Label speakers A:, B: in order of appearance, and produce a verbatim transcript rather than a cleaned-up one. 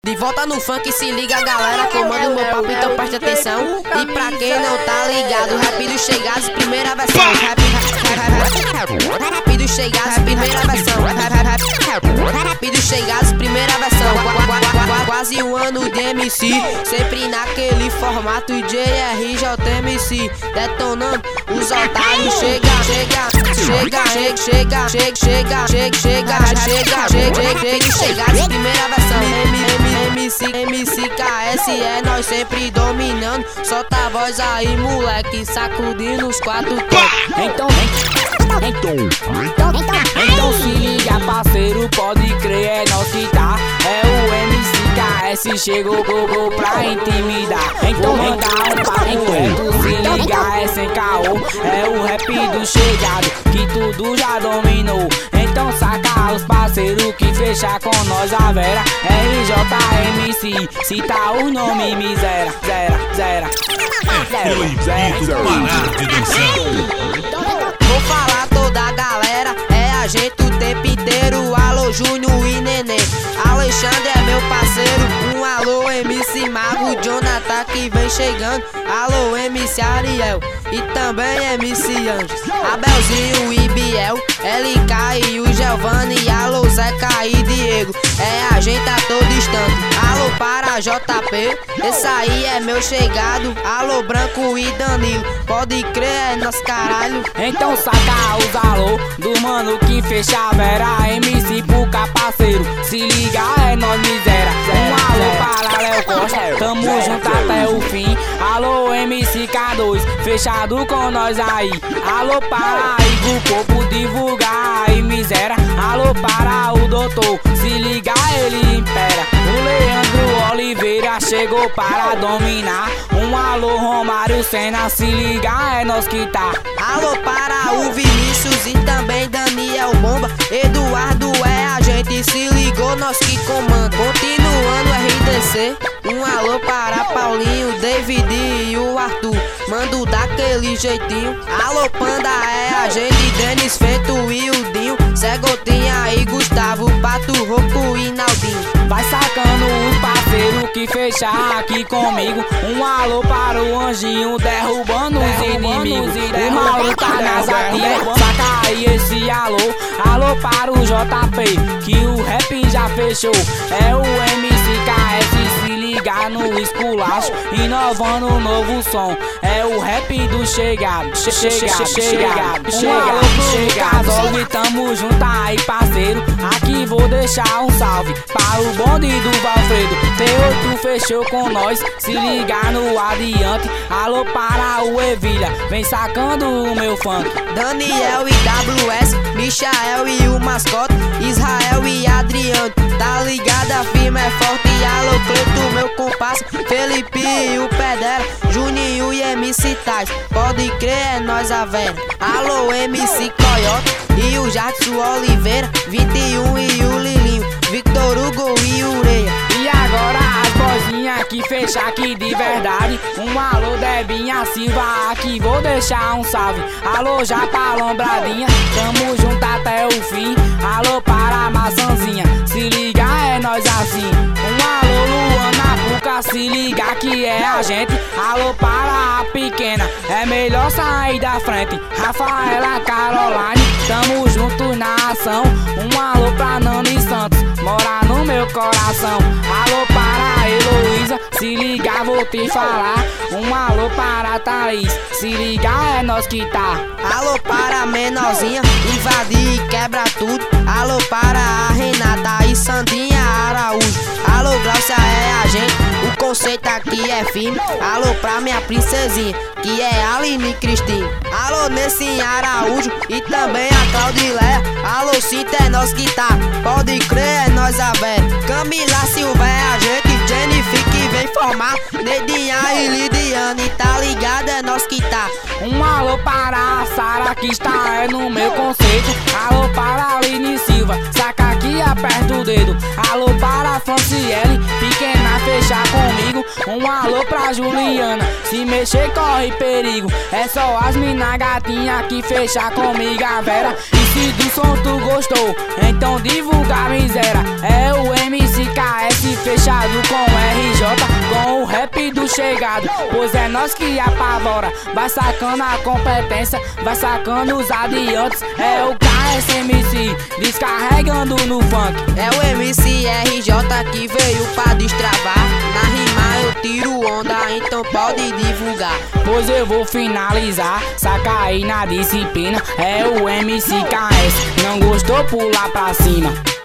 A: De volta no funk, se liga galera, comando meu papo, então preste atenção. E pra quem não tá ligado, rap dos chegados, primeira versão. Rap, rap, rap dos chegados, primeira versão. Rap dos chegados, primeira versão. Quase um ano de M C, sempre naquele formato J R J M C, detonando os otários. Chega, chega, chega, chega, chega, chega, chega, chega, chega, chega, chega, chega, chegados, primeira versão. M C, M C K S é nós sempre dominando. Solta a voz aí, moleque, sacudindo os quatro cantos.
B: Então, então, então, então se liga, parceiro, pode crer, é nós que tá. É o M C K S, chegou, gogô pra intimidar. Então mandar um papo reto, se liga, é sem caô. É o rap do chegado, que tudo já dominou. Então saca os parceiros que fechar com nós a vera. R J M C, cita o nome, miséria, zera, zera.
C: É proibido parar de dançar.
A: Vou falar toda a galera, é a gente o tempo inteiro. Alô Júnior e Nenê, Alexandre é meu parceiro. Um alô M C Mago, Jonathan que vem chegando. Alô M C Ariel e também M C Anjos, Abelzinho e Biel, L K e o Giovanni. Alô Zeca e Diego, é a gente a todo instante. Alô para J P, esse aí é meu chegado. Alô Branco e Danilo, pode crer, é nosso caralho.
B: Então saca os alô do mano que fecha a vera. M C Puca parceiro, se liga, é nós miséria. Um alô para Léo Costa, tamo junto até o fim. Alô M C K dois, fechado com nós aí. Alô para Igor Popo, divulgar aí miséria. Alô para o doutor, se liga, ele impera. O Leandro Oliveira chegou para dominar. Um alô Romário Senna, se liga, é nós que tá.
A: Alô para o Vinícius e também Daniel Bomba. Eduardo é a gente, se ligou, nós que comanda. Continuando R D C, um alô para Paulinho, David e o Arthur, mando daquele jeitinho. Alô Panda é a gente, Denis Fento e o Dinho, Zé Gotinha e Gustavo, Pato Rouco e Naldinho.
B: Vai sacando os parceiros que fechar aqui comigo. Um alô para o Anjinho, derrubando os inimigos. O Mauro tá nas atinhas, saca aí esse alô. Alô para o J P, que o rap já fechou. É o M C K S, se ligar no esculacho, inovando um novo som. É o rap do chegado, chegado, chegado, chegado, chegado. E tamo junto aí, parceiro. Aqui vou deixar um salve para o bonde do Valfredo. T oito fechou com nós, se ligar no adiante. Alô para o Evilha, vem sacando o meu funk.
A: Daniel e W S, Michael e o mascote, Israel e Adriano, tá ligado, a firma é forte. Alô Cleto, meu compasso, Felipe e o Pedera, Juninho e M C Tais, pode crer, é nós a vera. Alô M C Coyote e o Jadson Oliveira, vinte e um e o Lilinho, Victor Hugo e o Ureia.
B: E agora as boizinhas que fechar aqui de verdade. Um alô Debinha Silva, aqui vou deixar um salve. Alô Japa Lombradinha, tamo junto até o fim. Alô para a maçãzinha, se liga, é nós assim. Um alô Luana Puca, se liga que é a gente. Alô para a pequena, é melhor sair da frente. Rafaela Caroline, tamo junto na ação. Um alô pra Nani Santos, mora no meu coração. Alô para a Heloísa, se ligar vou te falar. Um alô para a Thaís, se ligar é nós que tá.
A: Alô para a menorzinha, invadir e quebra tudo. Alô para a Renata e Sandrinha Araújo. Alô Glaucia é a gente, o conceito aqui é firme. Alô pra minha princesinha, que é Aline Cristina. Alô Nessim Araújo e também a Claudileia. Alô Cinta é nós que tá, pode crer, é nós a vera. Camila Silva é a gente, Jennifer que vem formar. Nedinha e Lidiane, tá ligado, é nós que tá.
B: Um alô para a Sara que está é no meu conceito. Alô para a Aline Silva, saca aqui, aperta o dedo. Alô para a Franciele, pequena fechar comigo. Um alô pra Juliana, se mexer corre perigo. É só as mina gatinha que fechar comigo a vera. E se do som tu gostou, então divulga a miséria. É o M C K S fechado com R J, com o rap do chegado, pois é nós que apavora. Vai sacando a competência, vai sacando os adiantes. É o K S M C descarregando no funk.
A: É o M C R J que veio pra destravar. Na rima eu tiro onda, então pode divulgar.
B: Pois eu vou finalizar, saca aí na disciplina. É o M C K S, não gostou, pular pra cima.